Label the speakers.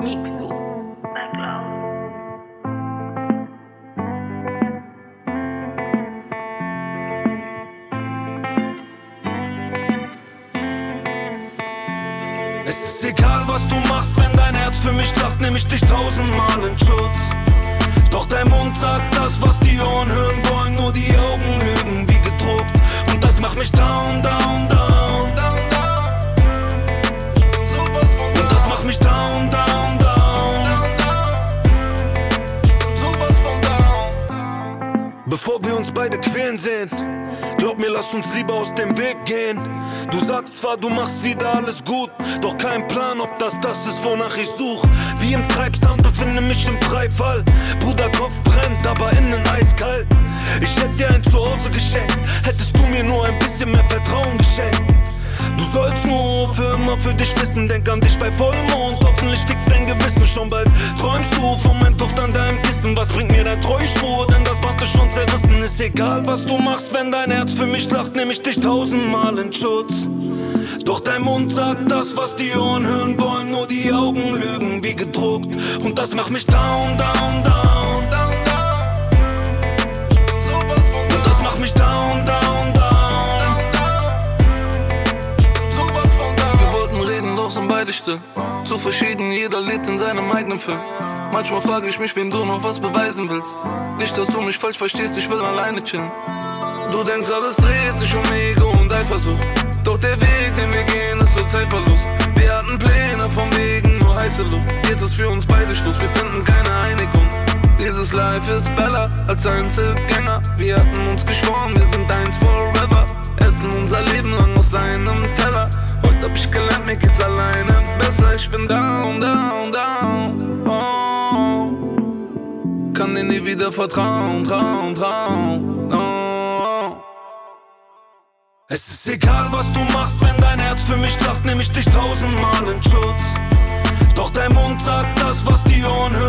Speaker 1: Mixu.
Speaker 2: Es ist egal, was du machst, wenn dein Herz für mich lacht, nehm ich dich tausendmal in Schutz. Doch dein Mund sagt das, was die Ohren hören wollen, nur die Augen lügen wie gedruckt. Und das macht mich down, down, down. Und das macht mich down, down, down. Bevor wir uns beide quälen sehen, glaub mir, lass uns lieber aus dem Weg gehen. Du sagst zwar, du machst wieder alles gut, doch kein Plan, ob das ist, wonach ich such. Wie im Treibsand, befinde mich im Freifall. Bruder, Kopf brennt, aber innen eiskalt. Ich hätte dir ein Zuhause geschenkt, hättest du mir nur ein bisschen mehr Vertrauen geschenkt. Du sollst nur für immer für dich wissen, denk an dich bei Vollmond. Hoffentlich fixt dein Gewissen, schon bald träumst du von meinem Duft an deinem Kissen. Was bringt mir dein Treuschwur, denn das macht dich schon zerrissen. Ist egal, was du machst, wenn dein Herz für mich lacht, nehm ich dich tausendmal in Schutz. Doch dein Mund sagt das, was die Ohren hören wollen, nur die Augen lügen wie gedruckt. Und das macht mich down, down, down. Und das macht mich down, down, down.
Speaker 3: Sind beide still, zu verschieden, jeder lebt in seinem eigenen Film. Manchmal frage ich mich, wem du noch was beweisen willst. Nicht, dass du mich falsch verstehst, ich will alleine chillen. Du denkst, alles dreht sich um Ego und Eifersucht. Doch der Weg, den wir gehen, ist so Zeitverlust. Wir hatten Pläne vom Wegen, nur heiße Luft. Jetzt ist für uns beide Schluss, wir finden keine Einigung. Dieses Life ist besser als Einzelgänger. Wir hatten uns geschworen, wir sind eins forever. Essen unser Leben lang aus seinem Teller. Heute hab ich gelernt, mir geht's alleine besser. Ich bin down, down, down. Oh. Kann dir nie wieder vertrauen, trauen, trauen. Oh.
Speaker 2: Es ist egal, was du machst, wenn dein Herz für mich lacht, nehm ich dich tausendmal in Schutz. Doch dein Mund sagt das, was die Ohren